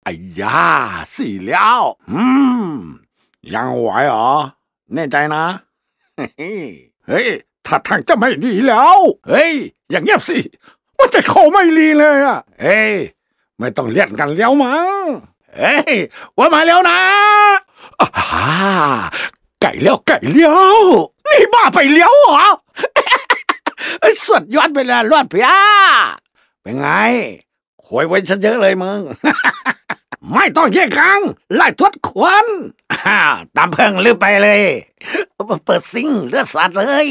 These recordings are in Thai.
哎呀，死了，ยังไหวเหรอแน่ใจนะเฮ้ยถ้าทางจะไม่ดีแล้วเฮ้ยอย่างเงียบสิว่าจะเขาไม่ดีเลยอ่ะเฮ้ยไม่ต้องเลียนกันแล้วมั้งเฮ้ยว่ามาแล้วนะไก่เลี้ยวนี่บ้าไปเลี้ยวเหรอสุดยอดไปเลยรอดเพียเป็นไงคุยไว้ฉันเยอะเลยมึง ไม่ต้องแยกกังไล่ทวดขวัญตามเพิ่งลืมไปเลยเปิดซิงเลือดสาดเลย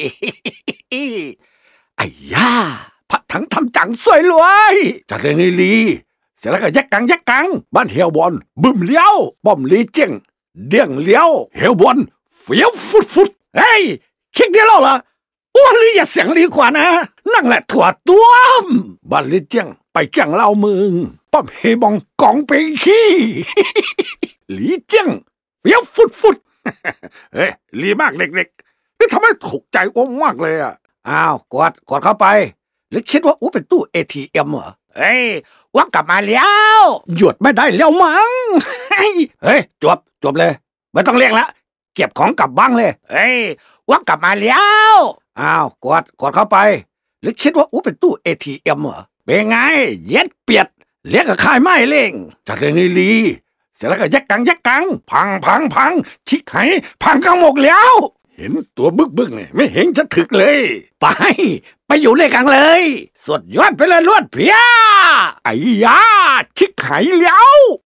ไอ้ย่าผัดถังทำจังสวยรวยจัดเลยนี่ลีเสร็จแล้วก็แยกกังบ้านเฮียวบอลบึมเลี้ยวป้อมลีเจียงเดี่ยงเลี้ยวเฮียวบอลเฟี้ยวฟุดเฮ้ยคิดเดียวแล้วเหรออ้วนลีอย่าเสียงลีกว่านะนั่งแหละถั่วต้วมบ้านลีเจียงไปแก่งเล่ามึงป้อมเฮบองกองเปขี้หลีเจียงเฟี้ยวฟุดเฮ้ยลีมากเด็กๆนี่ทำให้ถูกใจอ้วมมากเลยอ่ะอ้าวกดเข้าไปหรือคิดว่าอู้เป็นตู้ ATM เหรอเฮ้ยว่ากลับมาแล้วหยุดไม่ได้แล้วมั้งเฮ้ยจบเลยไม่ต้องเรียกแล้วเก็บของกลับบ้างเลยเฮ้ยว่ากลับมาแล้วอ้าวกดเข้าไปหรือคิดว่าอู้เป็นตู้ ATM เหรอเป็นไงเย็ดเปียดเรียกกับค่ายไม่เล่งจัดเลยนี่ลีเสร็จแล้วก็แยกกังพังชิกไหพังกังหมกแล้วเห็นตัวบึกเนี่ยไม่เห็นจะถึกเลยไปอยู่เลกังเลยสุดยอดไปเลยลวดเพียไอ้ยาชิกไหแล้ว